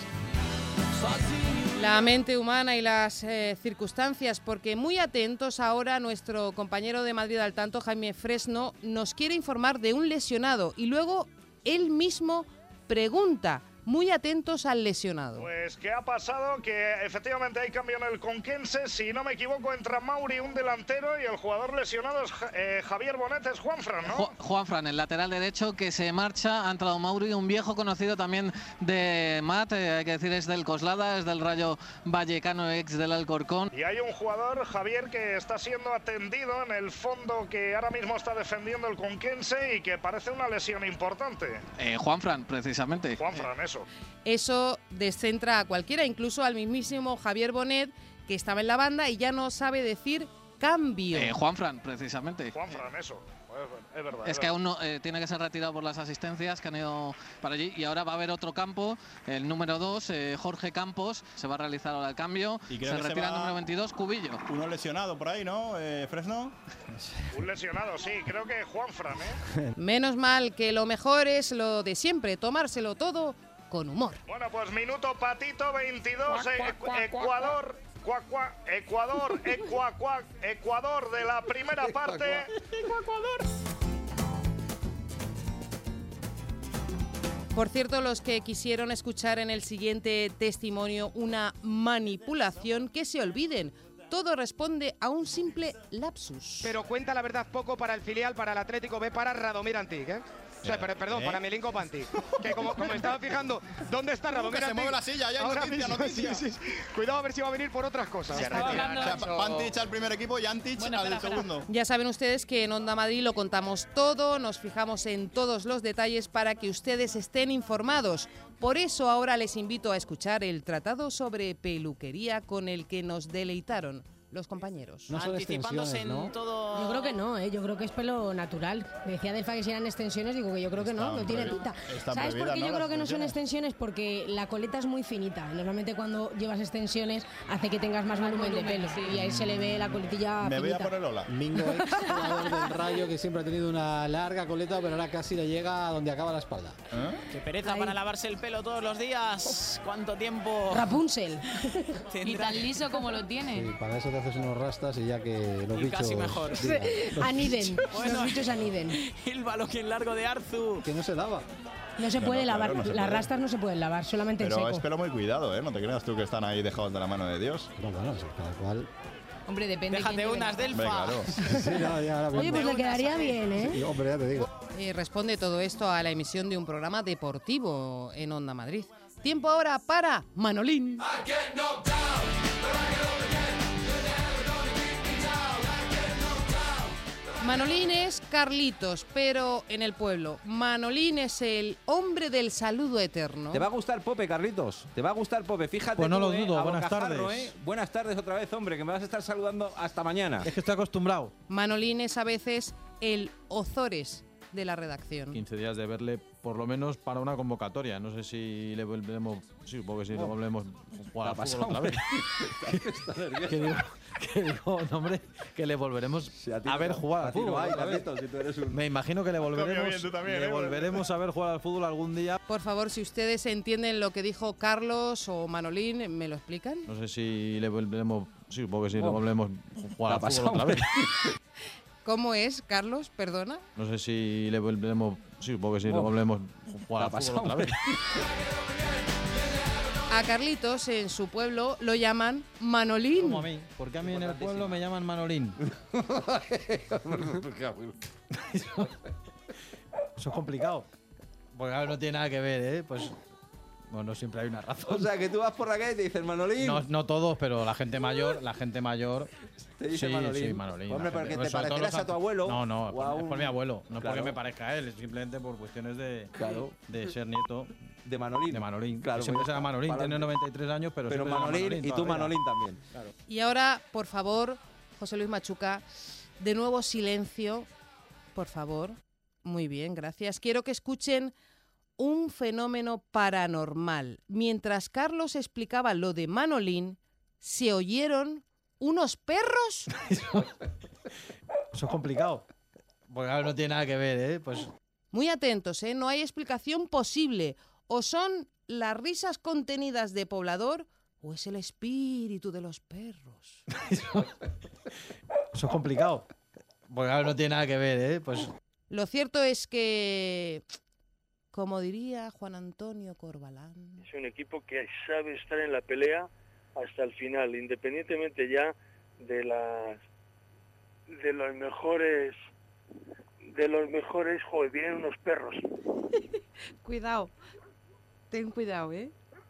La mente humana y las circunstancias, porque muy atentos ahora nuestro compañero de Madrid al tanto, Jaime Fresno, nos quiere informar de un lesionado y luego él mismo pregunta, muy atentos al lesionado. Pues, ¿qué ha pasado? Que efectivamente hay cambio en el Conquense. Si no me equivoco, entra Mauri, un delantero, y el jugador lesionado es Javier Bonet, es Juanfran, ¿no? Juanfran, el lateral derecho que se marcha. Ha entrado Mauri, un viejo conocido también de Mat, hay que decir, es del Coslada, es del Rayo Vallecano, ex del Alcorcón. Y hay un jugador, Javier, que está siendo atendido en el fondo, que ahora mismo está defendiendo el Conquense y que parece una lesión importante. Juanfran, precisamente. Juanfran, eso. Eso descentra a cualquiera, incluso al mismísimo Javier Bonet, que estaba en la banda y ya no sabe decir cambio. Juanfran, precisamente. Juanfran, eso. Es verdad. Es que aún no tiene que ser retirado por las asistencias que han ido para allí, y ahora va a haber otro campo, el número 2, Jorge Campos, se va a realizar ahora el cambio, y se retira el número 22, Cubillo. Uno lesionado por ahí, ¿no, Fresno? Un lesionado, sí, creo que Juanfran, ¿eh? Menos mal, que lo mejor es lo de siempre, tomárselo todo con humor. Bueno, pues minuto patito 22, Ecuador. Ecuador de la primera parte. Por cierto, los que quisieron escuchar en el siguiente testimonio una manipulación, que se olviden. Todo responde a un simple lapsus. Pero cuenta la verdad poco para el filial, para el Atlético B, para Radomir Antic, ¿eh? O sea, perdón, para Milinko Pantic. Que como estaba fijando, ¿dónde está Radomir Antic? Se mueve la silla, ya hay noticia. Sí. Cuidado a ver si va a venir por otras cosas. Pantic al primer equipo y Antic al segundo. Ya saben ustedes que en Onda Madrid lo contamos todo, nos fijamos en todos los detalles para que ustedes estén informados. Por eso ahora les invito a escuchar el tratado sobre peluquería con el que nos deleitaron los compañeros. No son Anticipándose extensiones, ¿no? en todo... Yo creo que no, yo creo que es pelo natural. Me decía Delfa que si eran extensiones, digo que yo creo que no tiene pinta. ¿Sabes por qué yo creo que no son extensiones? Porque la coleta es muy finita. Normalmente cuando llevas extensiones hace que tengas más volumen de pelo, y ahí se le ve la coletilla Me finita. voy a por el Ola. Mingo, ex jugador del Rayo, que siempre ha tenido una larga coleta, pero ahora casi le llega a donde acaba la espalda. Qué pereza para lavarse el pelo todos los días. ¿Cuánto tiempo? Rapunzel. Y tan liso como lo tiene. Sí, para eso te haces unos rastas y ya que los bichos... Casi mejor. Aniden, Bueno, los bichos aniden. El baloquín largo de Arzu. Que no se lava. No se puede lavar, claro, no se las puede. rastas no se pueden lavar, solamente en Pero seco. es pelo muy cuidado, ¿eh? No te creas tú que están ahí dejados de la mano de Dios. No, bueno, cada cual... Hombre, depende. Déjate quién unas, lleve. Delfa. Claro. Sí, no, ya ahora Oye, mismo. pues le quedaría bien, ¿eh? Sí, hombre, ya te digo. Responde todo esto a la emisión de un programa deportivo en Onda Madrid. Tiempo ahora para Manolín. Manolín es Carlitos, pero en el pueblo. Manolín es el hombre del saludo eterno. ¿Te va a gustar Pope, Carlitos? ¿Te va a gustar Pope? Fíjate. Pues no tú, lo dudo. a Buenas bocajarro, tardes. Buenas tardes otra vez, hombre, que me vas a estar saludando hasta mañana. Es que estoy acostumbrado. Manolín es a veces el Ozores de la redacción. 15 días de verle, por lo menos para una convocatoria. No sé si le volvemos... Sí, supongo que sí, le volvemos a jugar al fútbol otra vez. que digo, no, hombre, que le volveremos a ver jugar al fútbol. Me imagino que le volveremos a ver jugar al fútbol algún día. Por favor, si ustedes entienden lo que dijo Carlos o Manolín, ¿me lo explican? No sé si le volveremos... Sí, supongo que sí, le volveremos a jugar al fútbol otra vez. ¿Cómo es, Carlos? Perdona. No sé si le volveremos... Sí, supongo que sí, le volveremos a jugar al fútbol otra vez. A Carlitos, en su pueblo, lo llaman Manolín. Como a mí. Porque a mí en el pueblo me llaman Manolín. Eso es complicado. Porque ahora no tiene nada que ver, ¿eh? Pues... Bueno, siempre hay una razón. O sea, que tú vas por la calle y te dicen Manolín. No todos, pero la gente mayor te dice sí, Manolín. Sí, Manolín. Hombre, porque te parecerás a tu abuelo. No, es por mi abuelo. No porque me parezca a él, es simplemente por cuestiones de ser nieto de Manolín. Claro, siempre será Manolín, tiene 93 años, pero Manolín y tú Manolín también. Claro. Y ahora, por favor, José Luis Machuca, de nuevo silencio, por favor. Muy bien, gracias. Quiero que escuchen un fenómeno paranormal. Mientras Carlos explicaba lo de Manolín, se oyeron unos perros. Eso es complicado. Porque ahora no tiene nada que ver, ¿eh? Pues... Muy atentos, ¿eh? No hay explicación posible. O son las risas contenidas de poblador o es el espíritu de los perros. Eso es complicado. Porque ahora no tiene nada que ver, ¿eh? Pues... Lo cierto es que... Como diría Juan Antonio Corbalán. Es un equipo que sabe estar en la pelea hasta el final, independientemente ya de los mejores, joder, vienen unos perros. Cuidado, ten cuidado, ¿eh?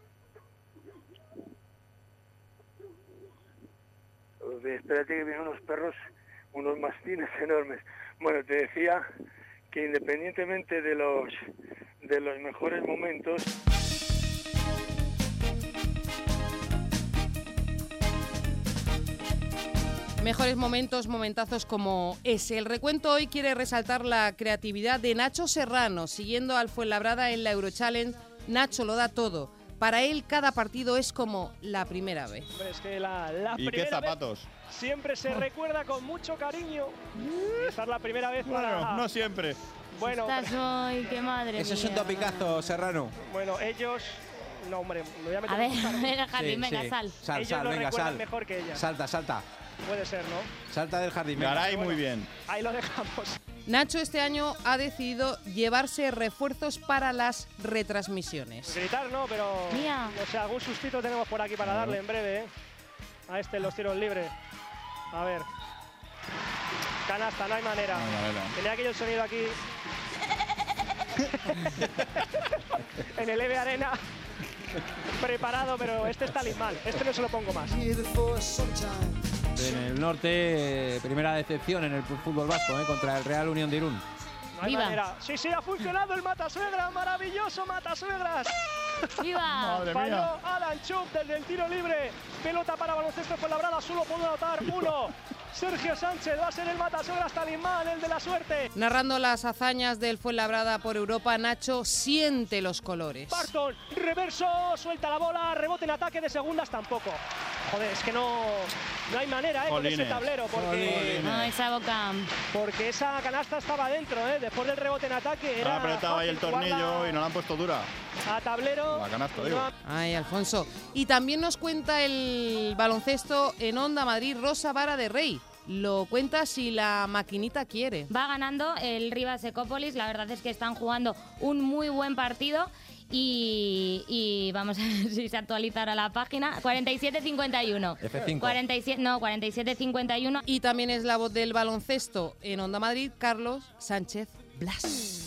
Espérate que vienen unos perros, unos mastines enormes. Bueno, te decía que independientemente de los mejores momentos. Mejores momentos, momentazos como ese. El recuento hoy quiere resaltar la creatividad de Nacho Serrano. Siguiendo al Fuenlabrada en la Eurochallenge, Nacho lo da todo. Para él cada partido es como la primera vez. Hombre, es que la ¿Y qué zapatos? Siempre se recuerda con mucho cariño. Esta es la primera vez para... Bueno, no siempre. Bueno, ¡ay, qué madre! Eso es un topicazo, Serrano. Bueno, ellos... No, hombre, me voy a meter... A ver, Jardín, venga, sal. Ellos lo recuerdan mejor que ella. Salta. Puede ser, ¿no? Salta del jardín. Garay, muy bien. Ahí lo dejamos. Nacho este año ha decidido llevarse refuerzos para las retransmisiones. Gritar no, pero... Mía. O sea, algún sustito tenemos por aquí para darle en breve, ¿eh? A este los tiros libres. A ver. Canasta, no hay manera. Tenía aquello el sonido aquí. En el EVE Arena. Preparado, pero este está mal. Este no se lo pongo más. En el norte, primera decepción en el fútbol vasco, contra el Real Unión de Irún. No hay manera. Sí, ha funcionado el matasuegras. Maravilloso matasuegras. ¡Viva! Falló Alan Chup desde el tiro libre. Pelota para baloncesto Fuenlabrada. Solo pudo anotar uno. Sergio Sánchez va a ser el matasuegras talismán, el de la suerte. Narrando las hazañas del Fuenlabrada por Europa, Nacho siente los colores. Barton, reverso, suelta la bola, rebote en ataque de segundas tampoco. Joder, es que no hay manera con ese tablero. Porque, no, esa boca. Porque esa canasta estaba dentro, después del rebote en ataque. Era apretado ahí el tornillo y no la han puesto dura. A tablero. La canasta, digo. Ay, Alfonso. Y también nos cuenta el baloncesto en Onda Madrid, Rosa Vara de Rey. Lo cuenta si la maquinita quiere. Va ganando el Rivas Ecópolis. La verdad es que están jugando un muy buen partido. Y vamos a ver si se actualizará la página. 47-51. F5. 47-51. Y también es la voz del baloncesto en Onda Madrid, Carlos Sánchez Blas.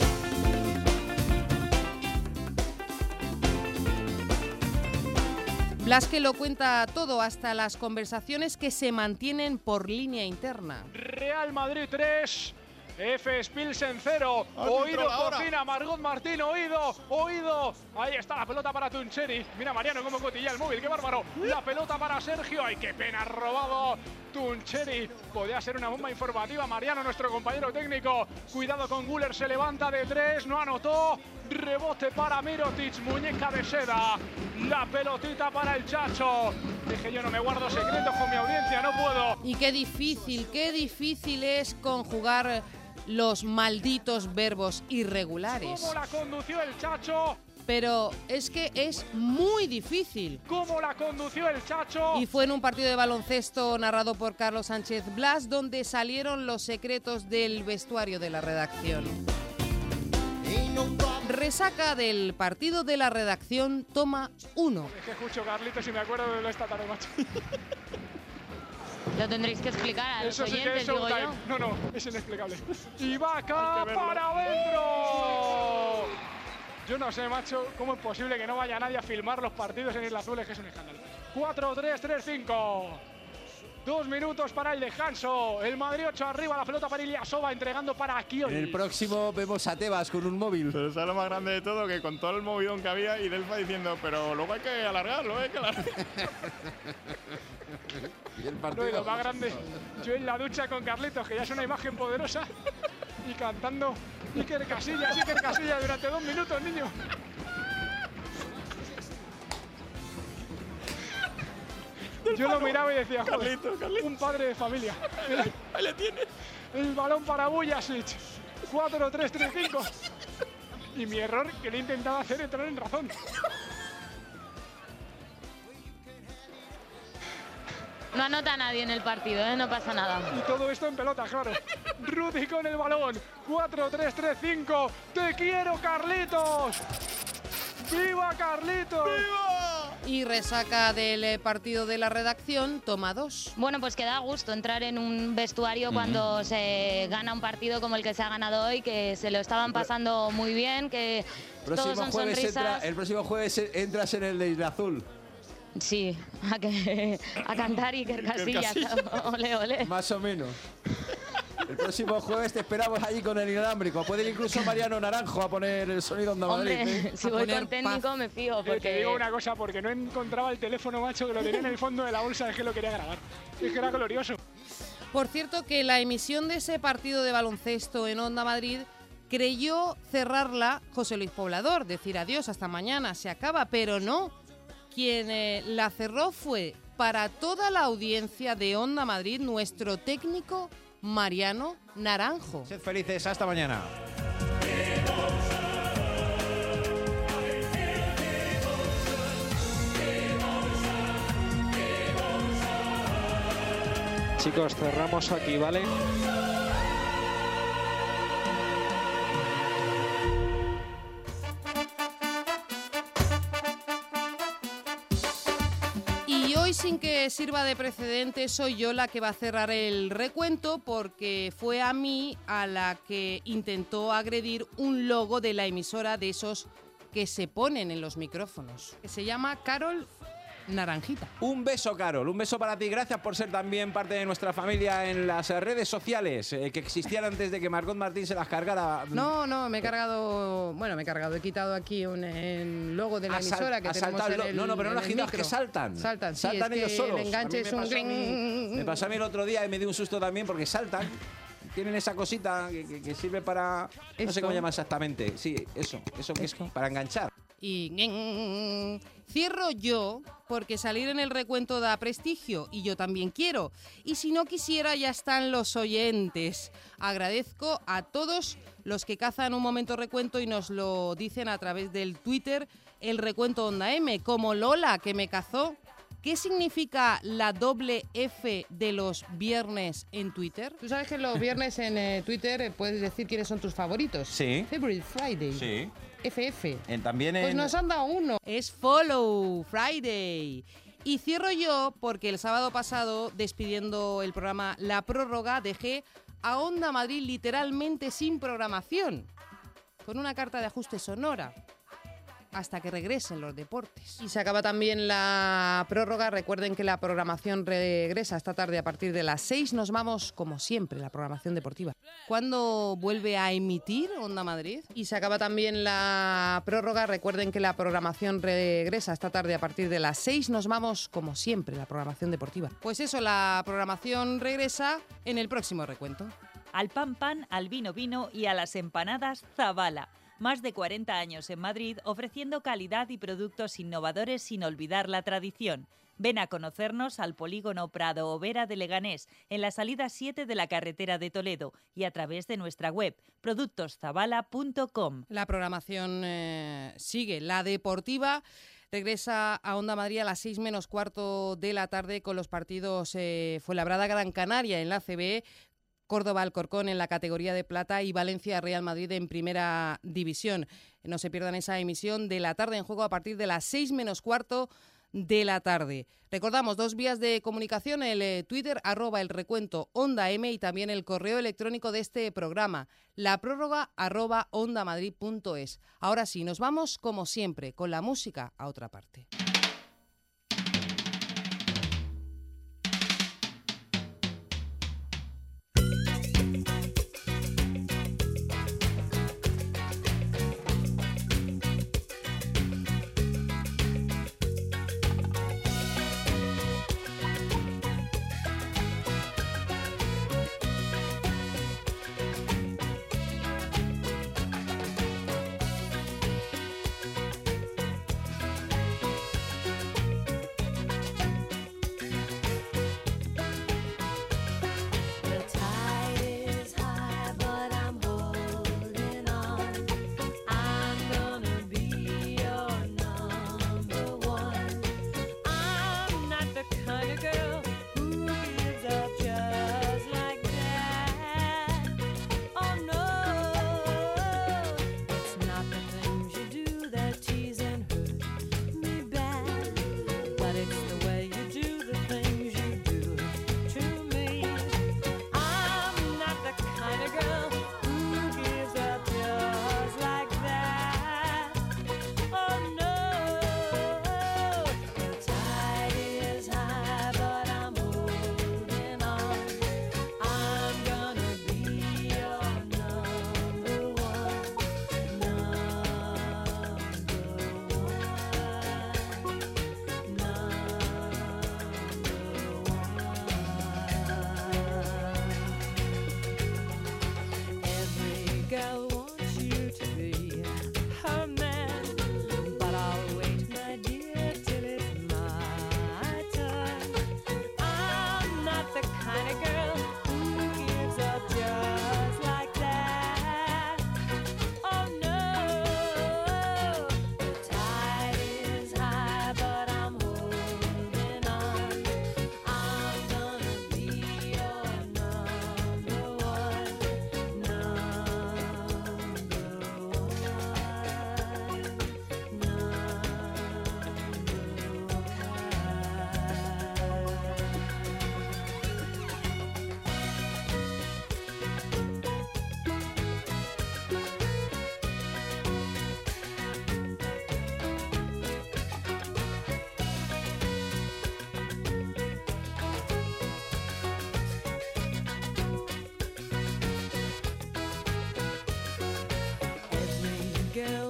Blas que lo cuenta todo, hasta las conversaciones que se mantienen por línea interna. Real Madrid 3, F. Spilsen 0. Oído cocina Margot Martín. Oído. Ahí está la pelota para Tuncheri. Mira Mariano cómo cotilla el móvil. ¡Qué bárbaro! La pelota para Sergio. ¡Ay, qué pena! Robado Tuncheri. Podría ser una bomba informativa. Mariano, nuestro compañero técnico. Cuidado con Guller. Se levanta de 3. No anotó. Rebote para Mirotic. Muñeca de seda. La pelotita para el Chacho. Dije yo, no me guardo secretos con mi audiencia. No puedo. Y qué difícil es conjugar los malditos verbos irregulares. ¿Cómo la condució el Chacho? Pero es que es muy difícil. ¿Cómo la condució el Chacho? Y fue en un partido de baloncesto narrado por Carlos Sánchez Blas donde salieron los secretos del vestuario de la redacción. Resaca del partido de la redacción, toma 1. Es que escucho Carlitos y me acuerdo de lo esta tarde, macho. Lo tendréis que explicar a los Eso sí oyentes, que es digo yo. No, es inexplicable. Y va acá para adentro. Yo no sé, macho, cómo es posible que no vaya nadie a filmar los partidos en Isla Azul, es que es un escándalo. 4-3-3-5. 2 minutos para el descanso. El Madrid 8 arriba, la pelota para Ilyasova entregando para Akiolis. En el próximo vemos a Tebas con un móvil. Pero es lo más grande de todo, que con todo el movidón que había, y Delfa diciendo, pero luego hay que alargarlo, Y el partido. No, y lo más grande, yo en la ducha con Carlitos, que ya es una imagen poderosa, y cantando Iker Casillas durante 2 minutos, niño. Yo lo miraba y decía, joder, Carlitos. Un padre de familia. Ahí le tiene. El balón para Bujasic. 4-3-3-5. Y mi error, que le he intentado hacer entrar en razón. No anota nadie en el partido, no pasa nada. Y todo esto en pelota, claro. Rudy con el balón. 4-3-3-5. ¡Te quiero, Carlitos! ¡Viva, Carlitos! ¡Viva! Y resaca del partido de la redacción, toma 2. Bueno, pues que da gusto entrar en un vestuario cuando se gana un partido como el que se ha ganado hoy, que se lo estaban pasando muy bien, que todos son sonrisas. El próximo jueves entras en el de Isla Azul. Sí, a cantar Iker Casillas. Ole, ole. Más o menos. El próximo jueves te esperamos allí con el inalámbrico. Puede ir incluso Mariano Naranjo a poner el sonido Onda Madrid. Hombre, si voy con técnico me fío. Porque... Te digo una cosa, porque no encontraba el teléfono, macho, que lo tenía en el fondo de la bolsa, es que lo quería grabar. Es que era glorioso. Por cierto, que la emisión de ese partido de baloncesto en Onda Madrid creyó cerrarla José Luis Poblador, decir adiós, hasta mañana, se acaba, pero no. Quien la cerró fue, para toda la audiencia de Onda Madrid, nuestro técnico Mariano Naranjo. Sed felices, hasta mañana. Chicos, cerramos aquí, ¿vale? Y hoy, sin que sirva de precedente, soy yo la que va a cerrar el recuento, porque fue a mí a la que intentó agredir un logo de la emisora, de esos que se ponen en los micrófonos, que se llama Carol Naranjita. Un beso, Carol, un beso para ti. Gracias por ser también parte de nuestra familia en las redes sociales que existían antes de que Margot Martín se las cargara. No, me he cargado, he quitado aquí el logo de la emisora que tenemos en el, no, pero no las quitas, que saltan. Saltan ellos solos. El enganche es un... Me pasó a mí el otro día y me dio un susto también porque saltan. Tienen esa cosita que sirve para... ¿Esto? No sé cómo llama exactamente. Sí, eso que es para enganchar. Y cierro yo, porque salir en el recuento da prestigio y yo también quiero. Y si no quisiera, ya están los oyentes. Agradezco a todos los que cazan un momento recuento y nos lo dicen a través del Twitter, el recuento Onda M, como Lola, que me cazó. ¿Qué significa la doble F de los viernes en Twitter? Tú sabes que los viernes en Twitter puedes decir quiénes son tus favoritos. Sí. Favorite Friday. Sí. FF. Pues nos han dado uno. Es Follow Friday. Y cierro yo porque el sábado pasado, despidiendo el programa La Prórroga, dejé a Onda Madrid literalmente sin programación, con una carta de ajuste sonora. hasta que regresen los deportes. Y se acaba también la prórroga. Recuerden que la programación regresa esta tarde a partir de las 6. Nos vamos, como siempre, la programación deportiva. ¿Cuándo vuelve a emitir Onda Madrid? Y se acaba también la prórroga. Recuerden que la programación regresa esta tarde a partir de las 6. Nos vamos, como siempre, la programación deportiva. Pues eso, la programación regresa en el próximo recuento. Al pan pan, al vino vino y a las empanadas Zabala. Más de 40 años en Madrid ofreciendo calidad y productos innovadores sin olvidar la tradición. Ven a conocernos al polígono Prado Overa de Leganés, en la salida 7 de la carretera de Toledo y a través de nuestra web, productoszabala.com. La programación sigue, la deportiva. Regresa a Onda Madrid a las 6 menos cuarto de la tarde con los partidos Fuenlabrada Gran Canaria en la ACB, Córdoba Alcorcón en la categoría de plata y Valencia Real Madrid en primera división. No se pierdan esa emisión de La Tarde en Juego a partir de las 6 menos cuarto de la tarde. Recordamos 2 vías de comunicación, el Twitter @elrecuento Onda M y también el correo electrónico de este programa, laprórroga @ondamadrid.es. Ahora sí, nos vamos como siempre con la música a otra parte. Girl